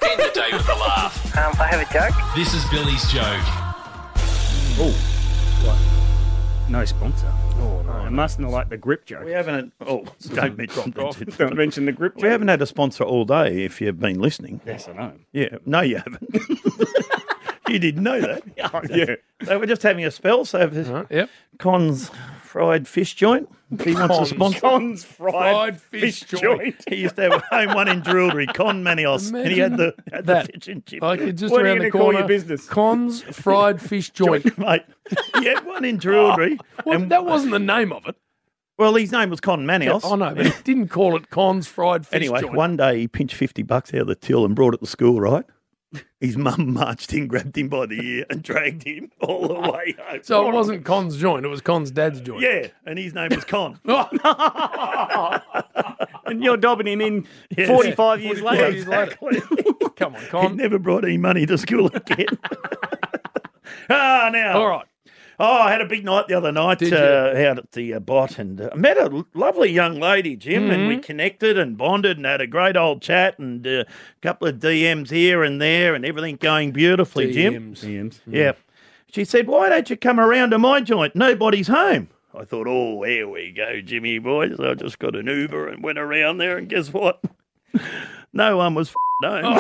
End the day with a laugh. I have a joke. This is Billy's joke. Oh, what? No sponsor. Oh, no. I mustn't like the grip joke. We haven't. Don't mention the grip joke. We haven't had a sponsor all day. If you've been listening. Yes, I know. Yeah. No, you haven't. You didn't know that. Yeah. So we're just having a spell. So Yep. Con's fried fish joint. If he wants a sponsor. Con's fried fish joint. He used to have a home one in Drillery, Con Manios, and he had the fish and chip. Like it's just What are around you the gonna call corner. your business? Con's fried fish joint. Mate, he had one in Drillery. Well, that wasn't the name of it. Well, his name was Con Manios. I know, but he didn't call it Con's fried fish Anyway, joint. one day he pinched $50 out of the till and brought it to school, right? His mum marched in, grabbed him by the ear and dragged him all the way home. So it wasn't Con's joint, it was Con's dad's joint. Yeah, and his name was Con. And you're dobbing him in 45 years later. Exactly. Come on, He Con. never brought any money to school again. Now. All right. Oh, I had a big night the other night Did you? out at the Bot, and I met a lovely young lady, Jim, and we connected and bonded and had a great old chat and a couple of DMs here and there and everything going beautifully, Jim. DMs. Yeah. She said, why don't you come around to my joint? Nobody's home. I thought, oh, here we go, Jimmy boy. So I just got an Uber and went around there, and guess what? No one was home.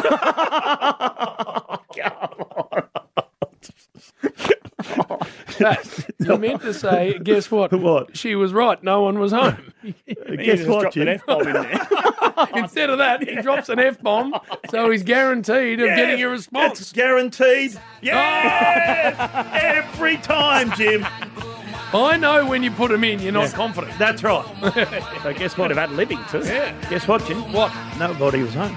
You meant to say, guess what? What? She was right. No one was home. Guess what, Dropped an Jim? F-bomb in there. Instead of that, he drops an F-bomb, so he's guaranteed of getting a response. It's guaranteed. Yes! Every time, Jim. I know when you put them in, you're not confident. That's right. So guess what about living too? Yeah. Guess what, Jim? What? Nobody was home.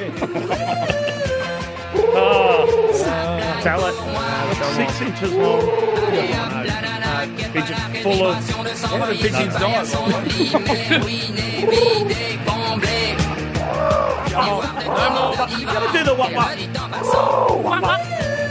Salad. 6 inches long. Pigeon full of... One of the pigeons died. Gotta do the what.